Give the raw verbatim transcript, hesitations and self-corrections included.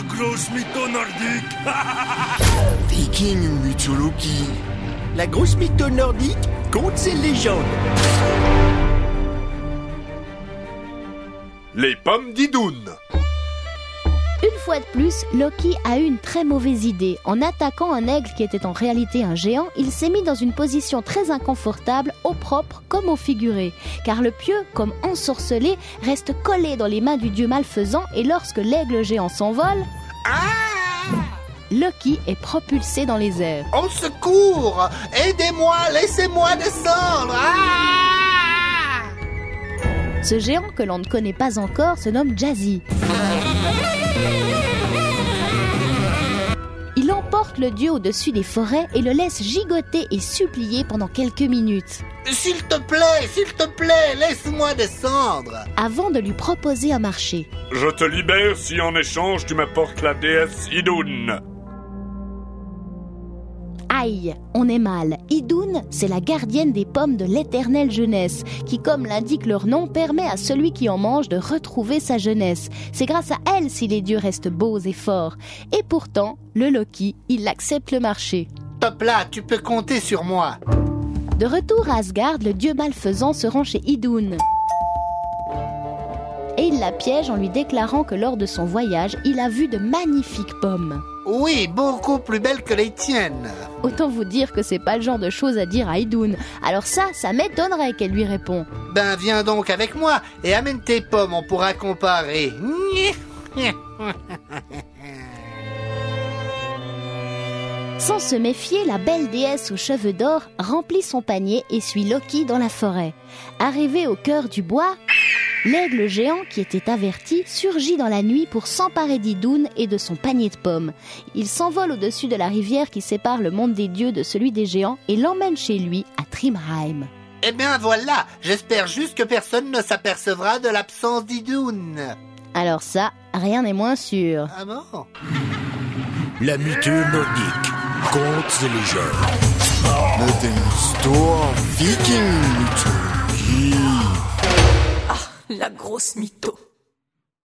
La grosse mytho nordique. Viking mythologie. La grosse mytho nordique, contes et légendes. Les pommes d'Idun. Une fois de plus, Loki a eu une très mauvaise idée. En attaquant un aigle qui était en réalité un géant, il s'est mis dans une position très inconfortable, au propre comme au figuré. Car le pieu, comme ensorcelé, reste collé dans les mains du dieu malfaisant et lorsque l'aigle géant s'envole, Ah! Loki est propulsé dans les airs. Au secours! Aidez-moi, laissez-moi descendre! Ah! Ce géant que l'on ne connaît pas encore se nomme Jazzy. Il emporte le dieu au-dessus des forêts et le laisse gigoter et supplier pendant quelques minutes. S'il te plaît, s'il te plaît, laisse-moi descendre! Avant de lui proposer un marché. Je te libère si en échange tu m'apportes la déesse Idun. Aïe, on est mal. Idun, c'est la gardienne des pommes de l'éternelle jeunesse, qui, comme l'indique leur nom, permet à celui qui en mange de retrouver sa jeunesse. C'est grâce à elle si les dieux restent beaux et forts. Et pourtant, le Loki, il accepte le marché. Top là, tu peux compter sur moi. De retour à Asgard, le dieu malfaisant se rend chez Idun. Et il la piège en lui déclarant que lors de son voyage, il a vu de magnifiques pommes. Oui, beaucoup plus belles que les tiennes. Autant vous dire que c'est pas le genre de choses à dire à Idun. Alors ça, ça m'étonnerait qu'elle lui répond. Ben viens donc avec moi et amène tes pommes, on pourra comparer. Sans se méfier, la belle déesse aux cheveux d'or remplit son panier et suit Loki dans la forêt. Arrivé au cœur du bois, l'aigle géant, qui était averti, surgit dans la nuit pour s'emparer d'Idun et de son panier de pommes. Il s'envole au-dessus de la rivière qui sépare le monde des dieux de celui des géants et l'emmène chez lui à Thrymheim. Eh bien voilà, j'espère juste que personne ne s'apercevra de l'absence d'Idun. Alors ça, rien n'est moins sûr. Ah bon? La mytho nordique. Contes et légendes. Le Dinosaure Viking mythologie. La grosse mytho.